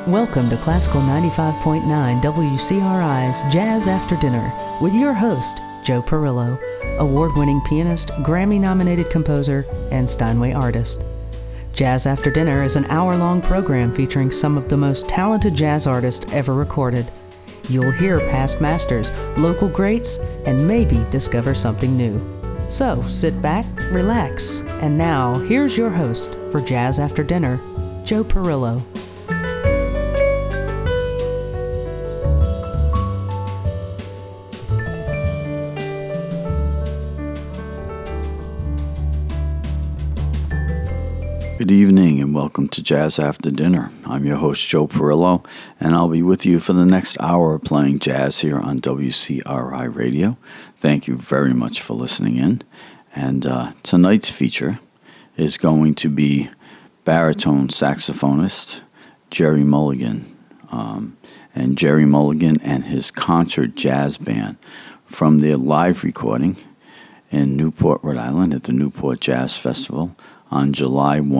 Welcome to Classical 95.9 WCRI's Jazz After Dinner with your host, Joe Perillo, award-winning pianist, Grammy-nominated composer, and Steinway artist. Jazz After Dinner is an hour-long program featuring some of the most talented jazz artists ever recorded. You'll hear past masters, local greats, and maybe discover something new. So sit back, relax, and now here's your host for Jazz After Dinner, Joe Perillo. Good evening and welcome to Jazz After Dinner. I'm your host, Joe Perillo, and I'll be with you for the next hour playing jazz here on WCRI Radio. Thank you very much for listening in. And tonight's feature is going to be baritone saxophonist Gerry Mulligan. And Gerry Mulligan and his concert jazz band from their live recording in Newport, Rhode Island at the Newport Jazz Festival on July 1,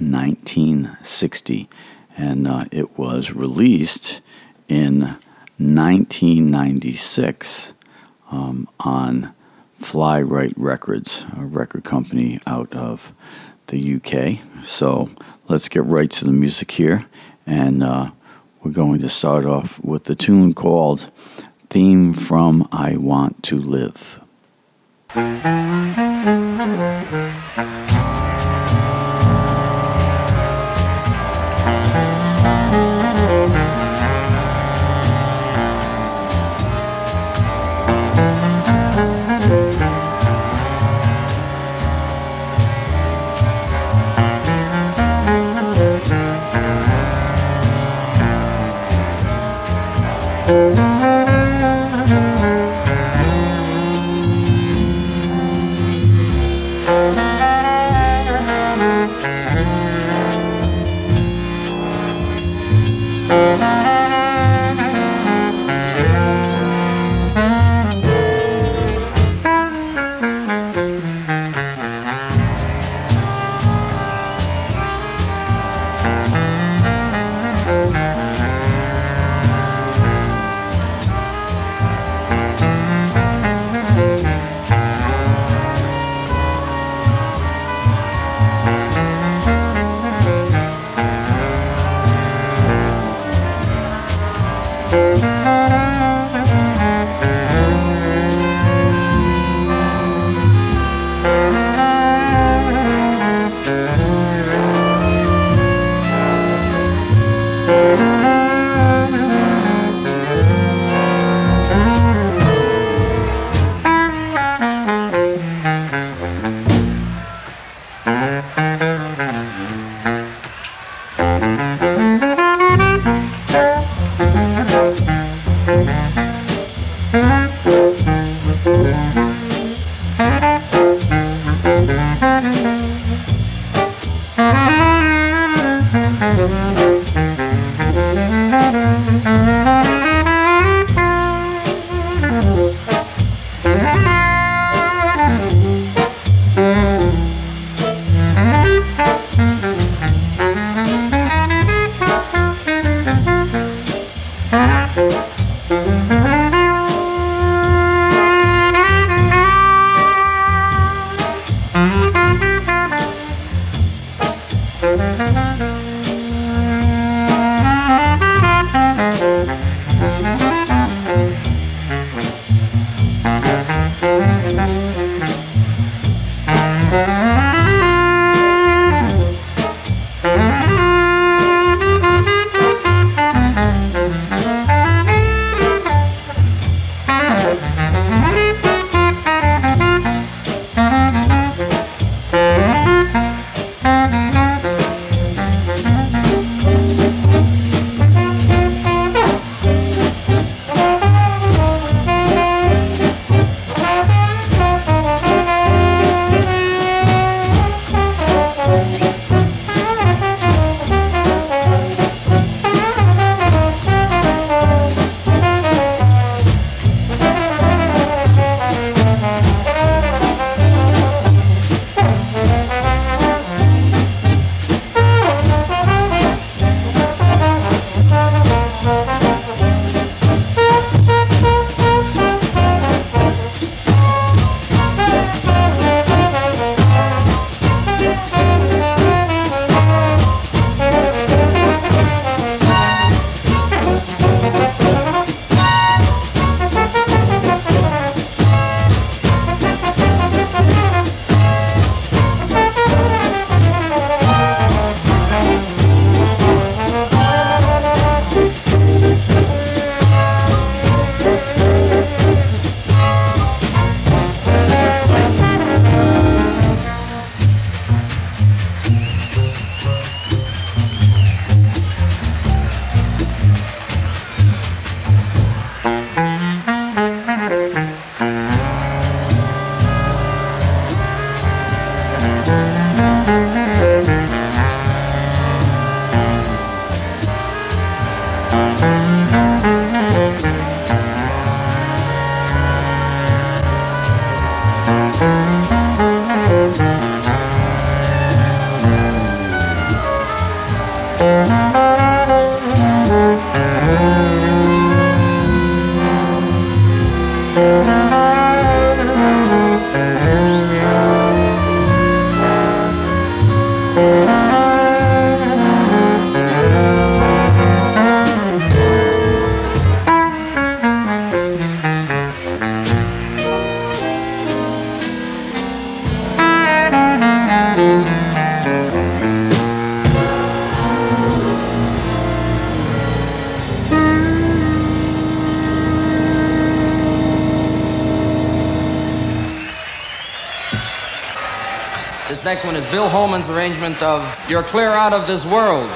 1960, and it was released in 1996 on Fly Right Records, a record company out of the UK. So let's get right to the music here, and we're going to start off with the tune called Theme from I Want to Live. Next one is Bill Holman's arrangement of You're Clear Out of This World.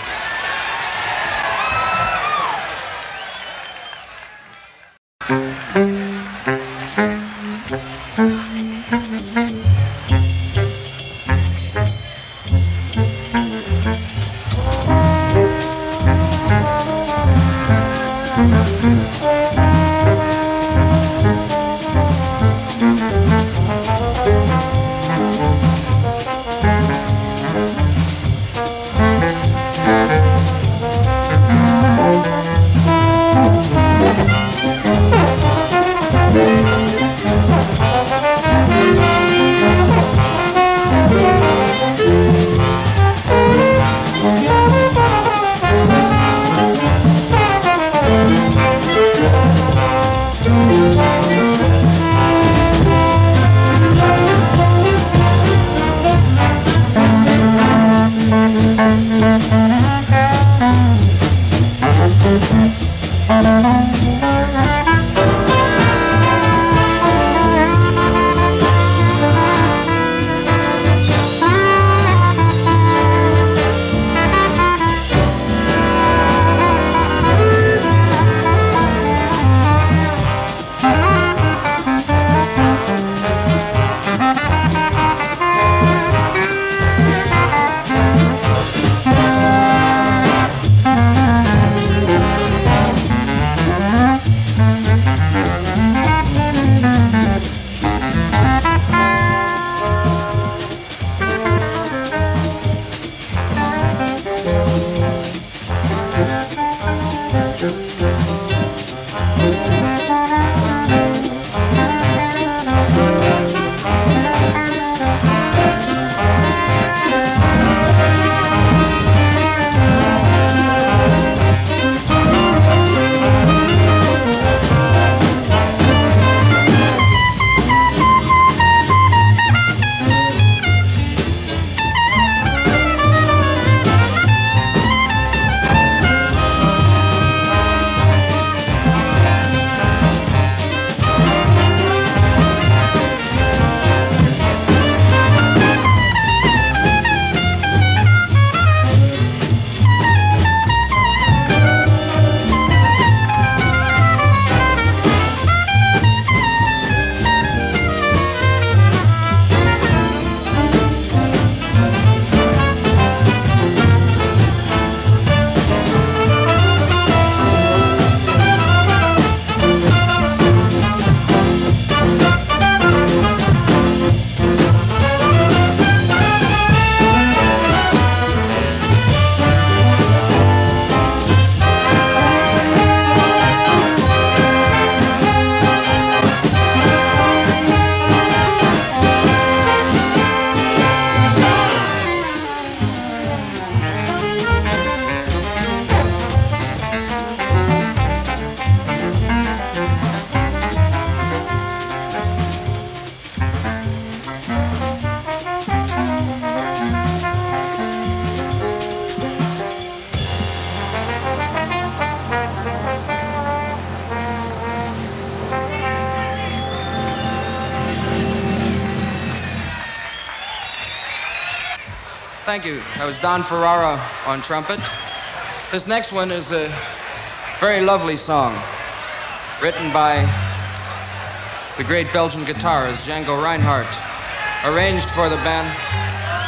Thank you. That was Don Ferrara on trumpet. This next one is a very lovely song written by the great Belgian guitarist Django Reinhardt, arranged for the band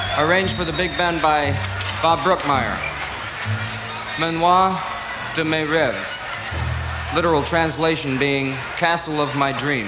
arranged for the big band by Bob Brookmeyer. Manoir de mes rêves, literal translation being Castle of My Dream.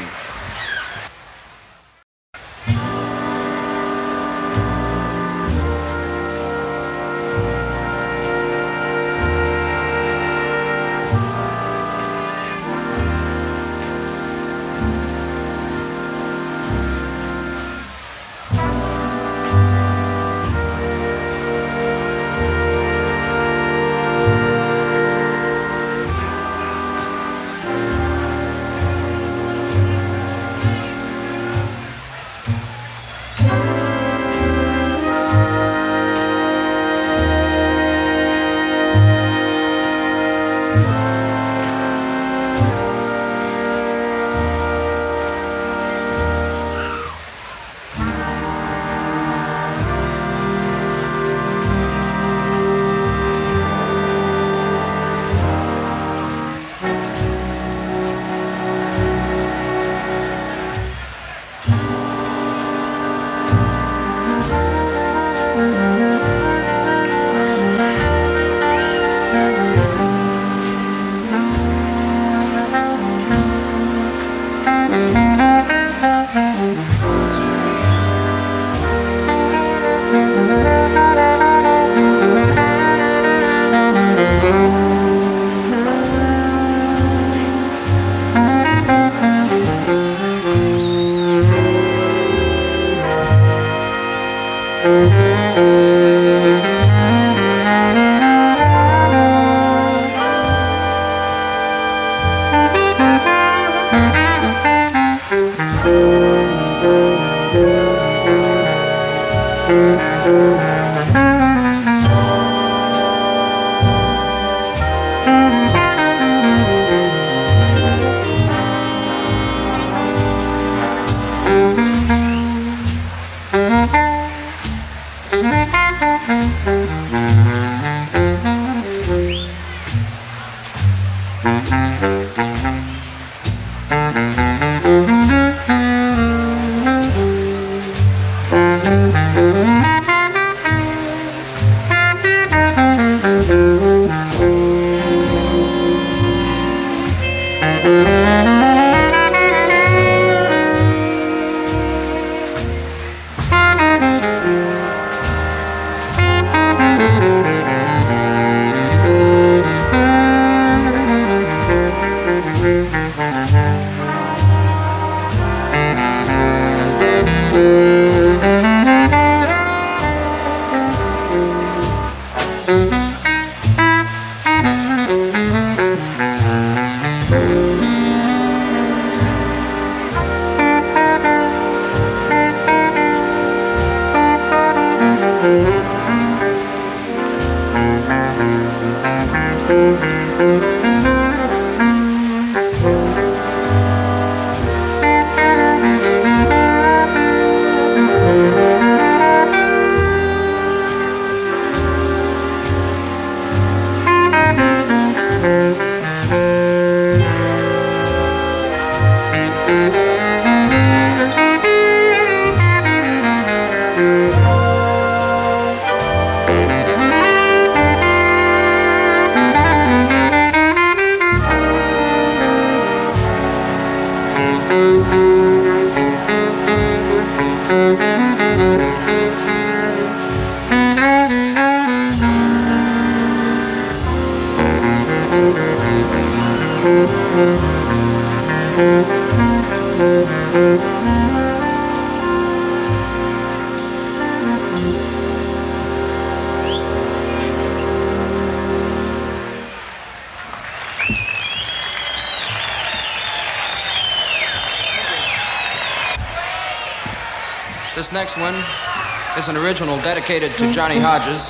This next one is an original dedicated to Johnny Hodges,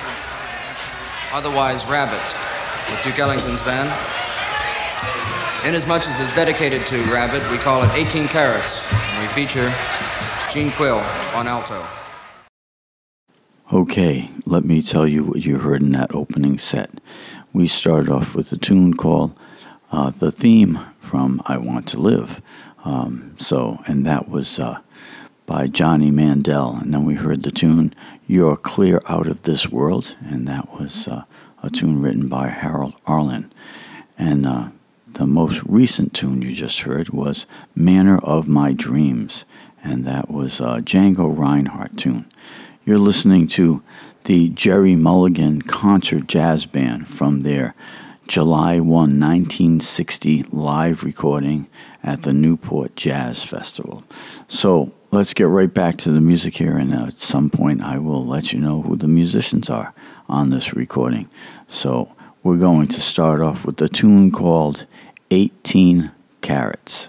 otherwise Rabbit, with Duke Ellington's band. Inasmuch as it's dedicated to Rabbit, we call it 18 Carats, and we feature Gene Quill on alto. Okay, let me tell you what you heard in that opening set. We started off with a tune called The Theme from I Want to Live. And that was by Johnny Mandel. And then we heard the tune You're Clear Out of This World, and that was a tune written by Harold Arlen. And the most recent tune you just heard was Manor of My Dreams, and that was a Django Reinhardt tune. You're listening to the Jerry Mulligan Concert Jazz Band from their July 1, 1960 live recording at the Newport Jazz Festival. So let's get right back to the music here, and at some point I will let you know who the musicians are on this recording. So we're going to start off with the tune called 18 Carats.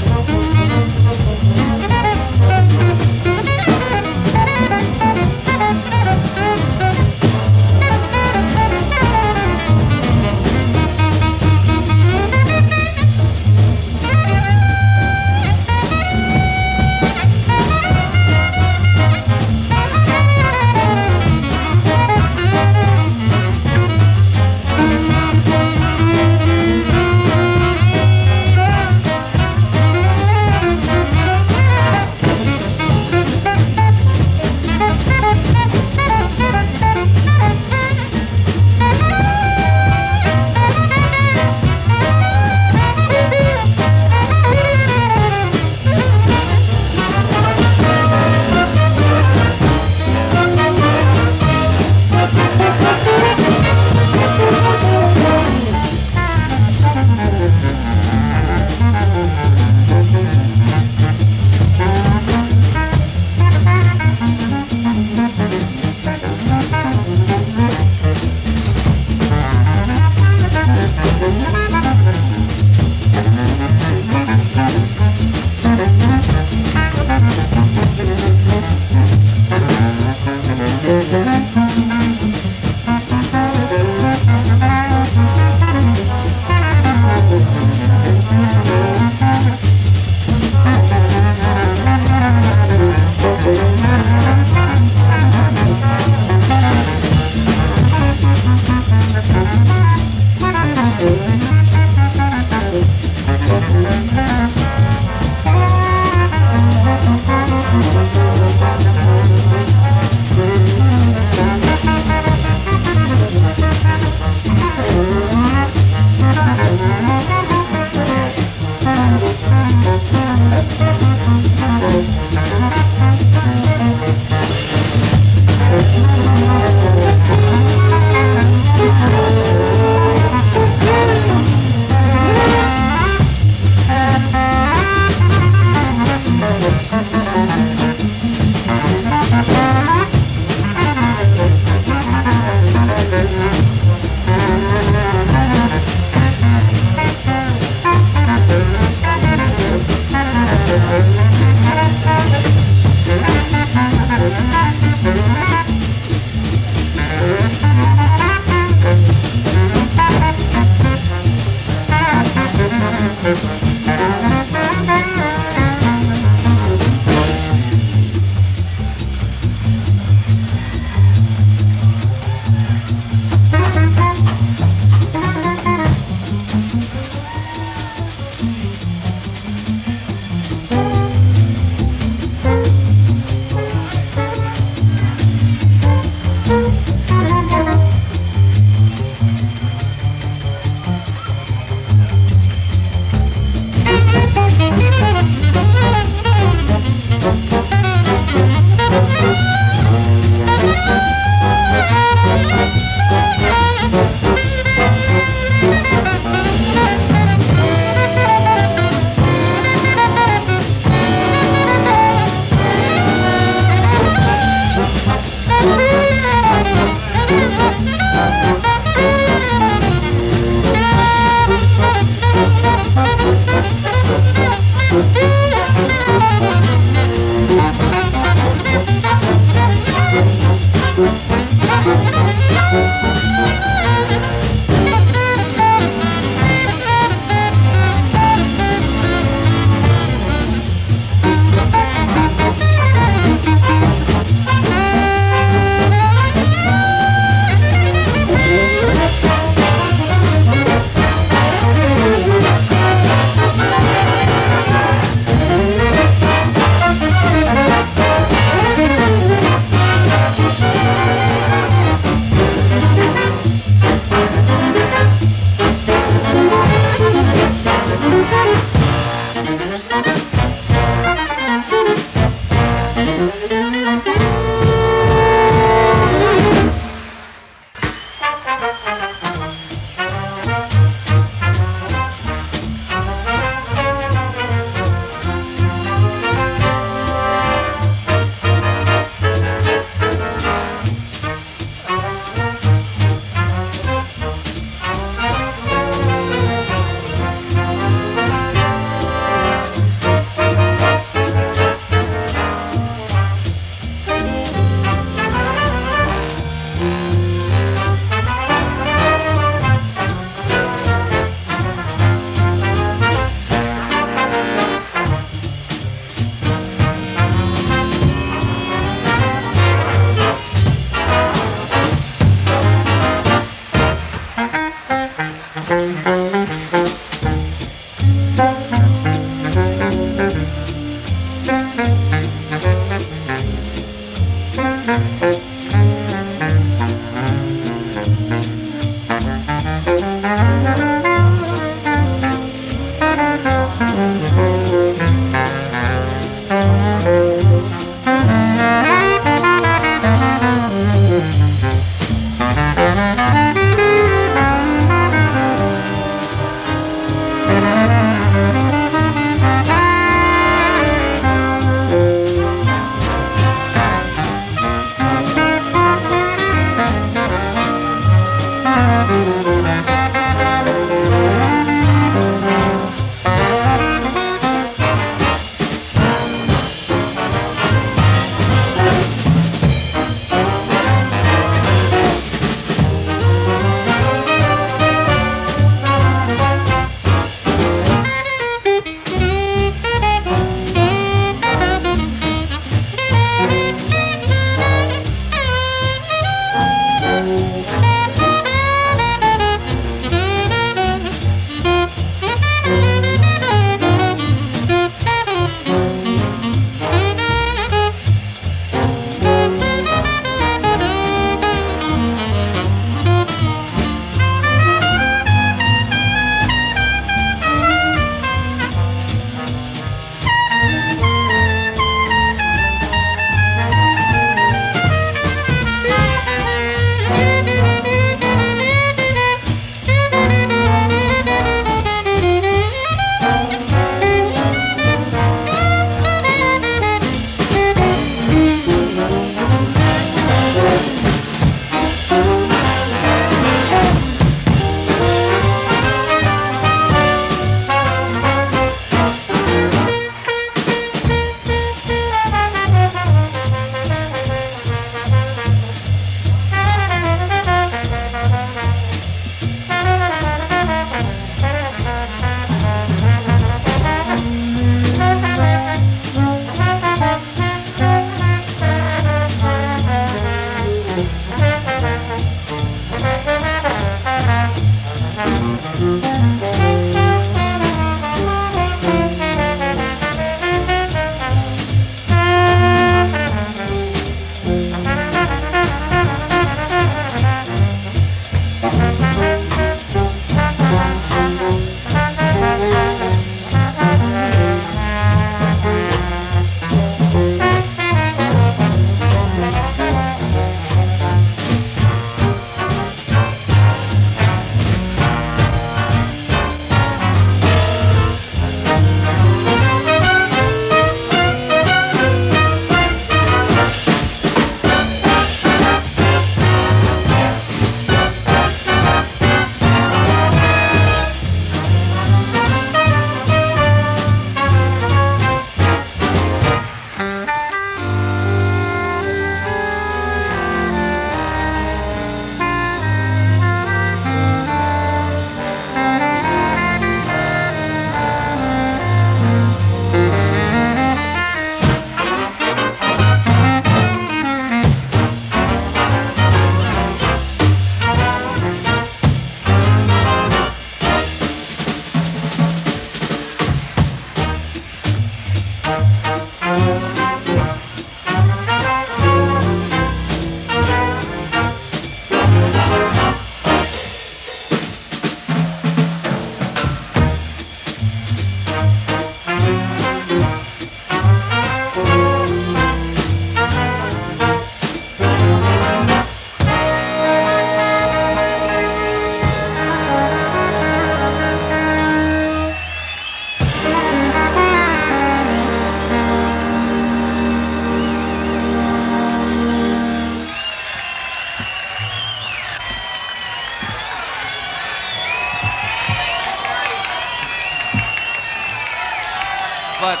But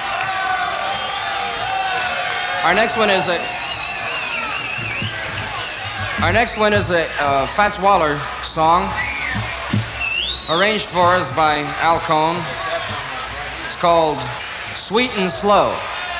our next one is a Fats Waller song, arranged for us by Al Cohn. It's called Sweet and Slow.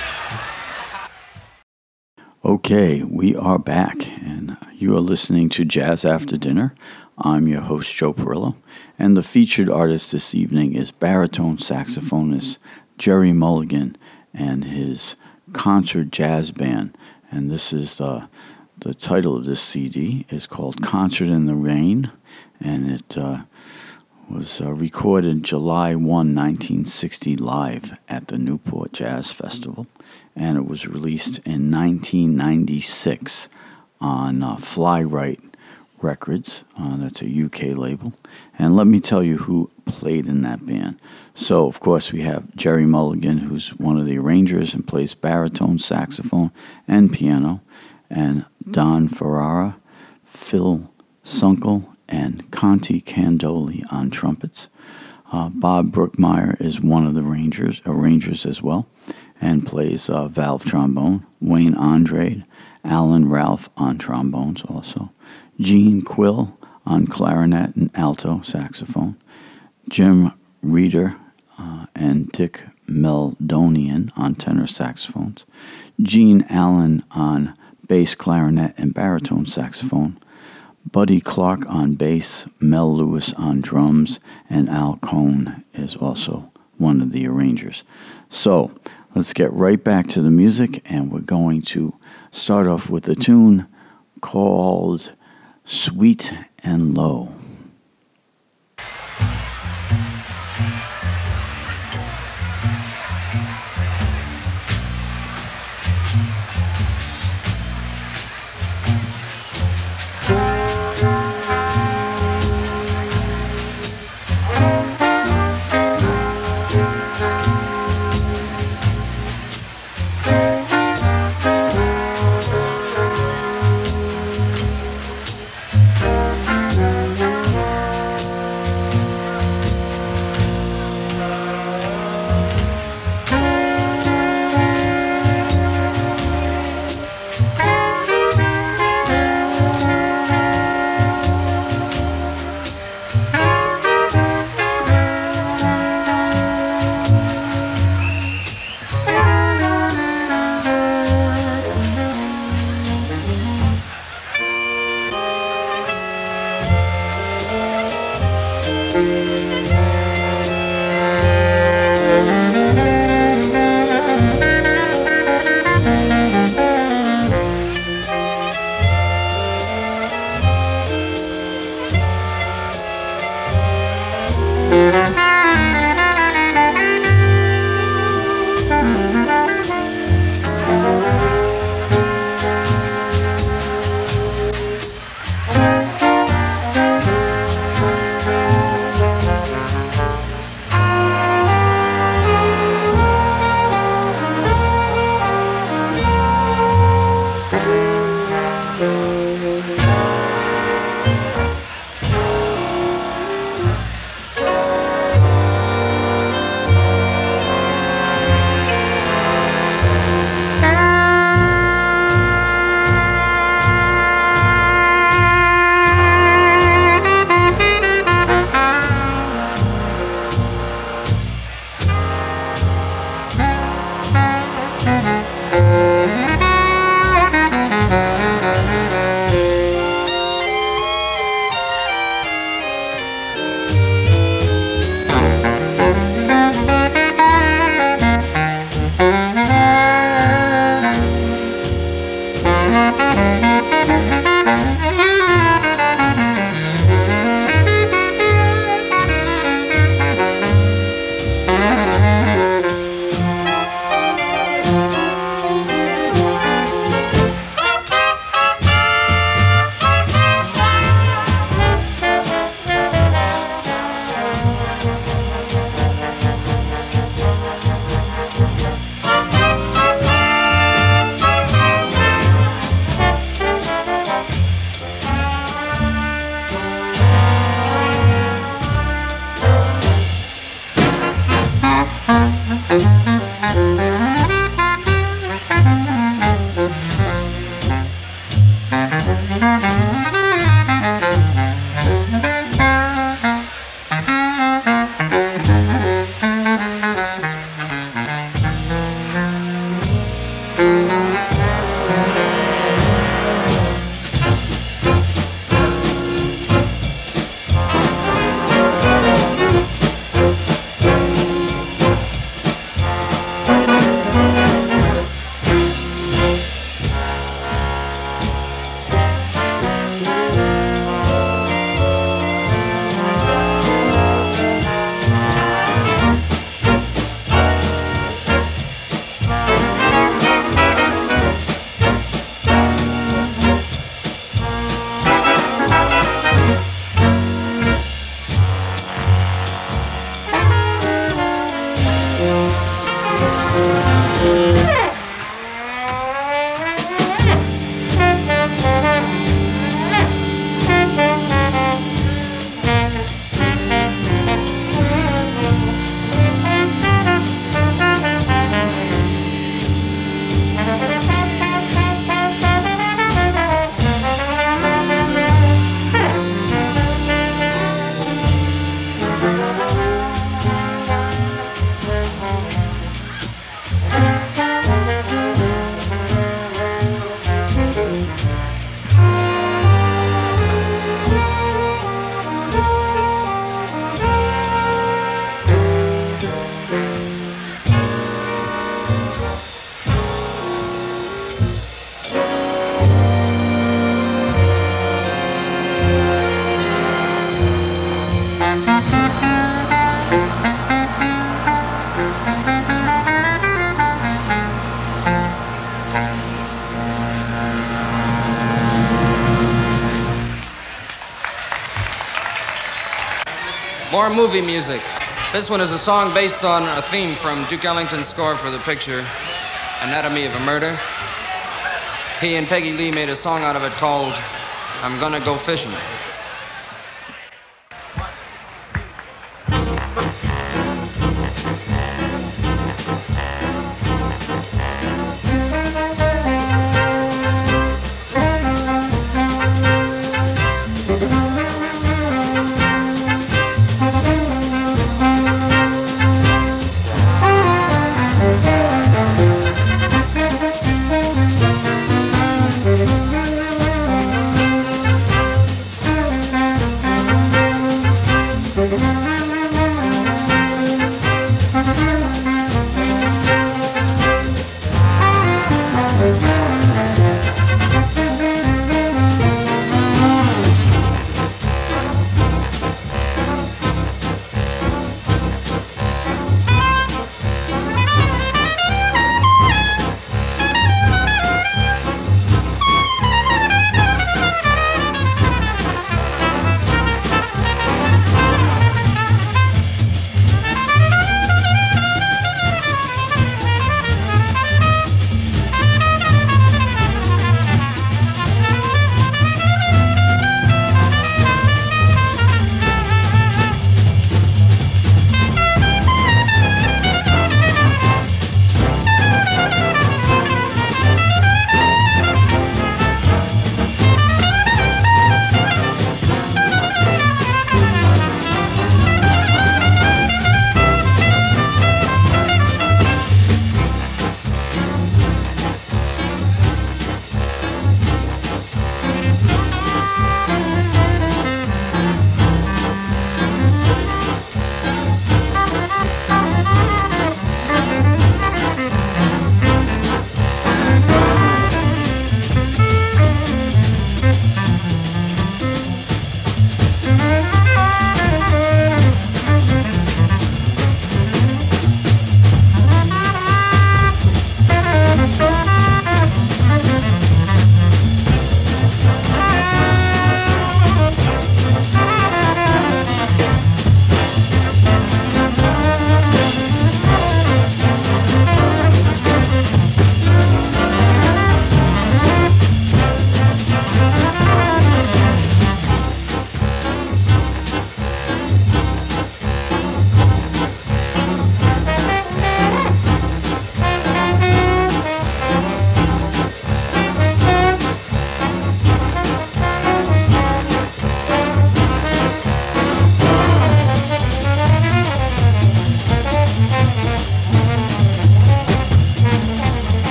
Okay, we are back, and you are listening to Jazz After Dinner. I'm your host, Joe Perillo, and the featured artist this evening is baritone saxophonist Gerry Mulligan and his concert jazz band. And this is the title of this CD is called Concert in the Rain, and it was recorded July 1, 1960 live at the Newport Jazz Festival, and it was released in 1996 on Fly Right Records. That's a UK label. And let me tell you who played in that band. So, of course, we have Gerry Mulligan, who's one of the arrangers and plays baritone, saxophone, and piano, and Don Ferrara, Phil Sunkel, and Conti Candoli on trumpets. Bob Brookmeyer is one of the arrangers as well, and plays valve trombone. Wayne Andrade, Alan Ralph on trombones also. Gene Quill on clarinet and alto saxophone. Jim Reeder and Dick Meldonian on tenor saxophones. Gene Allen on bass clarinet and baritone saxophone. Buddy Clark on bass, Mel Lewis on drums, and Al Cohn is also one of the arrangers. So let's get right back to the music, and we're going to start off with a tune called Sweet and Low. More movie music. This one is a song based on a theme from Duke Ellington's score for the picture Anatomy of a Murder. He and Peggy Lee made a song out of it called I'm Gonna Go Fishing.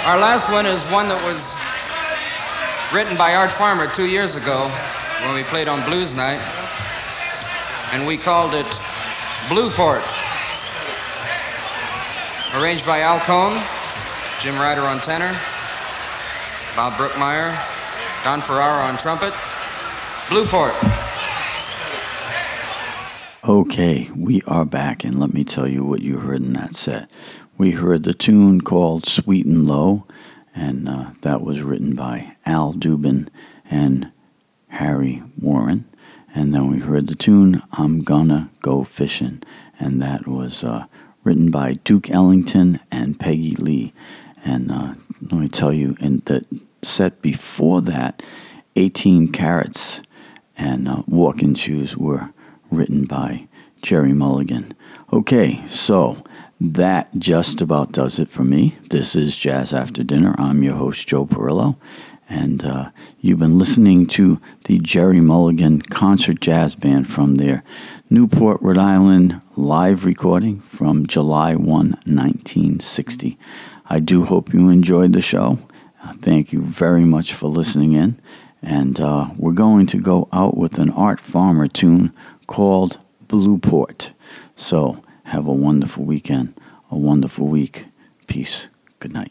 Our last one is one that was written by Art Farmer 2 years ago when we played on Blues Night, and we called it Blueport. Arranged by Al Cohn, Jim Ryder on tenor, Bob Brookmeyer, Don Ferrara on trumpet. Blueport. Okay, we are back, and let me tell you what you heard in that set. We heard the tune called Sweet and Low, and that was written by Al Dubin and Harry Warren. And then we heard the tune I'm Gonna Go Fishing, and that was written by Duke Ellington and Peggy Lee. And let me tell you, in the set before that, 18 Carats and Walking Shoes were written by Jerry Mulligan. Okay, so that just about does it for me. This is Jazz After Dinner. I'm your host, Joe Perillo, and you've been listening to the Jerry Mulligan Concert Jazz Band from their Newport, Rhode Island live recording from July 1, 1960. I do hope you enjoyed the show. Thank you very much for listening in, and we're going to go out with an Art Farmer tune called Blueport. So have a wonderful weekend, a wonderful week. Peace. Good night.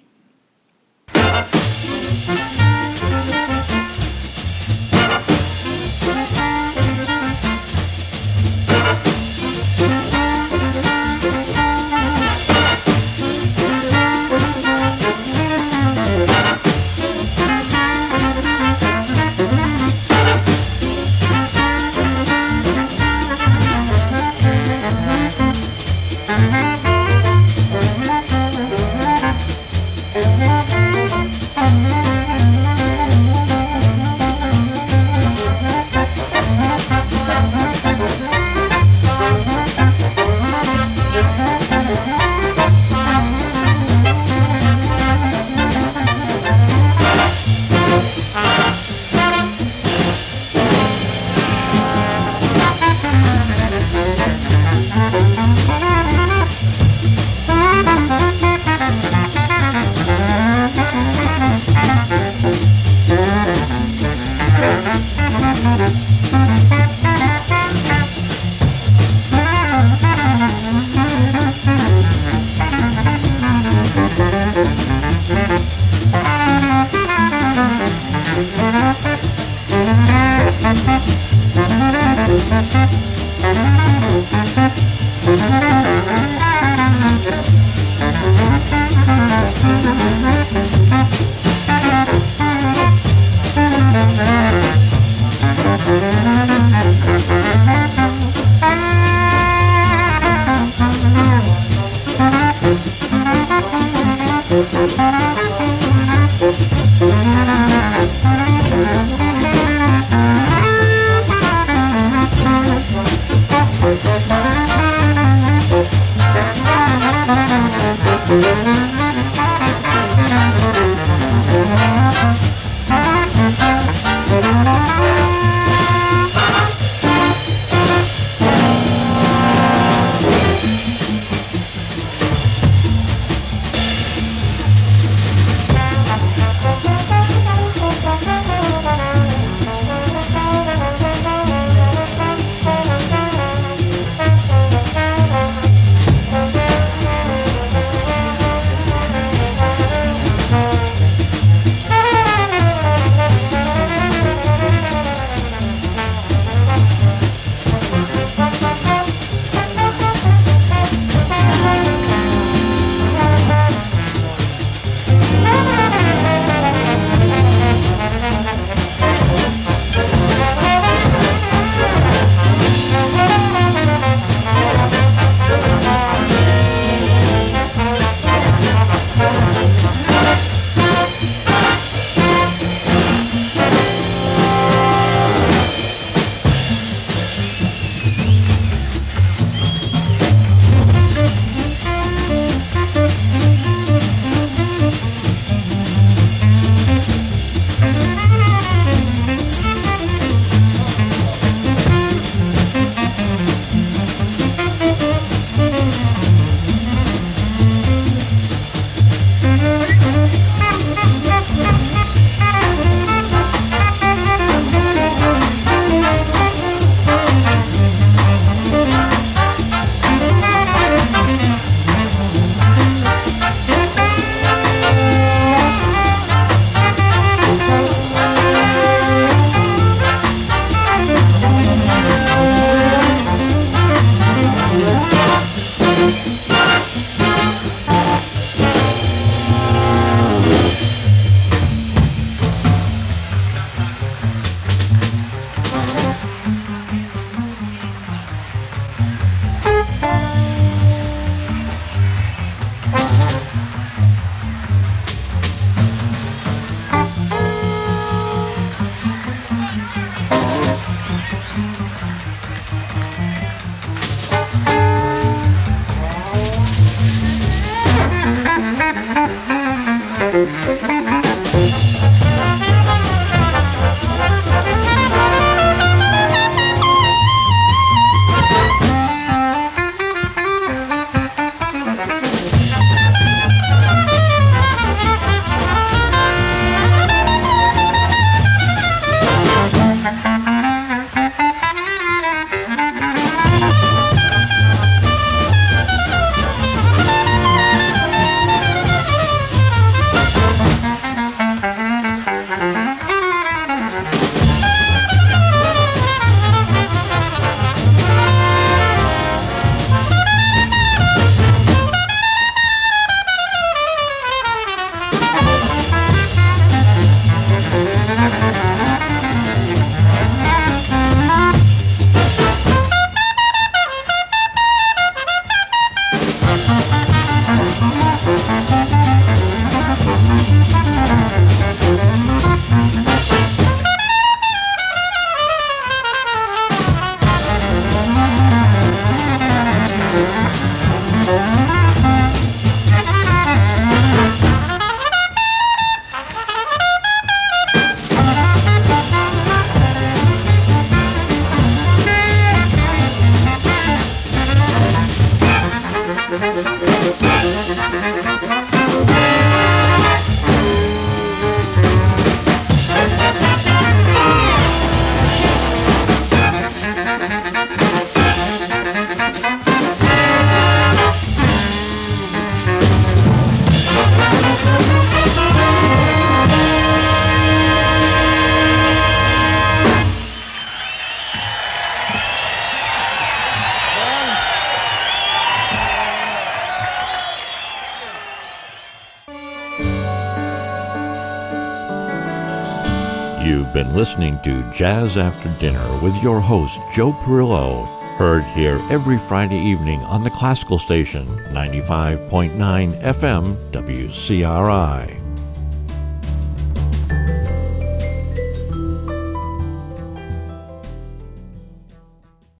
You've been listening to Jazz After Dinner with your host, Joe Perillo, heard here every Friday evening on the Classical Station, 95.9 FM WCRI.